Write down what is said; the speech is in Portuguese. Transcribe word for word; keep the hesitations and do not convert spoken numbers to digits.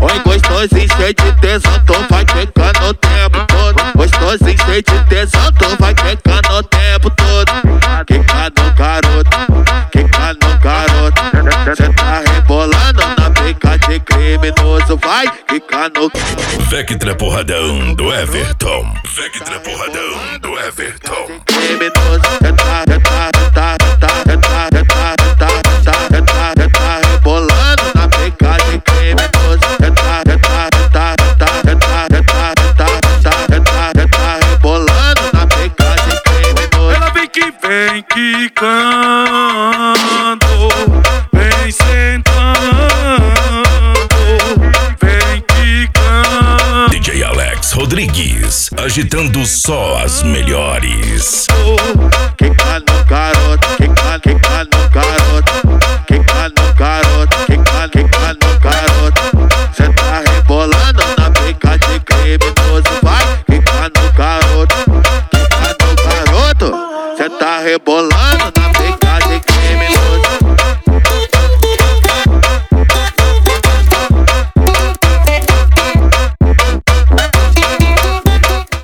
Oi, gostosinho, cheio de tesão, tu vai quicando o tempo todo. Gostosinho, cheio de tesão, tu vai quicando o tempo todo. Quica no garoto, quica no garoto. Cê tá rebolando na pica de criminoso, vai quica no... Vectra porradão do Everton. Vectra porradão do Everton. Criminoso, cê tá, cê tá, cê tá, cê tá, cê tá, cê tá, cê tá, cê tá, cê tá, cê tá rebolando na pica de criminoso. Cê tá, cê tá, cê tá, cê tá, cê tá, cê tá, cê tá, cê tá, cê tá, cê tá rebolando na pica de criminoso. Ela vem que vem quicando, vem sentando, vem quicando. D J Alex Rodrigues, agitando só as melhores. Quica no garoto, quica, quica no garoto, quica no garoto, quica, quica no garoto. Cê tá rebolando na pica de criminoso, vai quica no garoto, quica no garoto. Cê tá rebolando na pica de criminoso.